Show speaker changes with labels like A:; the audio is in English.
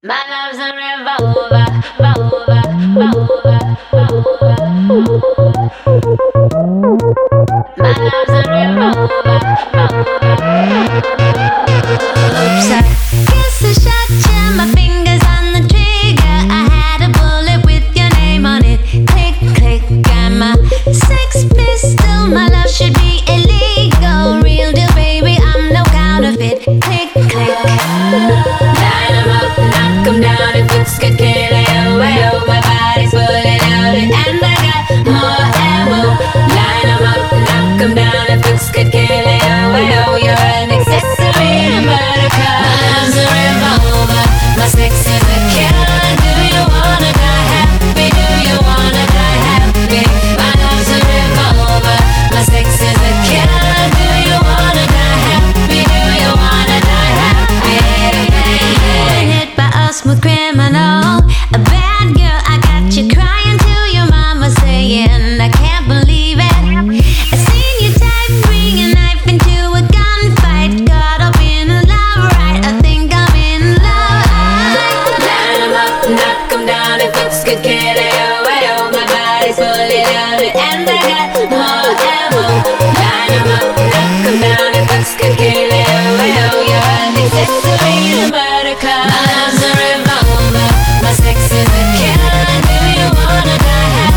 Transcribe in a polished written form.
A: My love's a revolver, revolver, revolver, revolver. My love's a revolver, revolver. Oops, I guess I shot you. My fingers on the trigger. I had a bullet with your name on it. Click, click, got my sex pistol. My love should be illegal. Real deal, baby, I'm no counterfeit. Click, click. Line 'em up, knock 'em down. If looks good, kill it. Oh, my body's fully loaded, and I got more ammo. Line 'em up, knock 'em down. If looks good, kill it. Oh, you're an accessory to buttercup. My love's a revolver, my sex is a killer. Do you wanna die happy? Do you wanna die happy? My love's a revolver, my sex is a killer. Do you wanna die happy? Do you wanna die happy? Hit by a smooth criminal, a bad girl. I got you crying to your mama, saying I can't believe it. I seen you type, bring a knife into a gunfight. Caught up in a love right, I think I'm in love. Line 'em up, knock 'em down. If looks good, kid.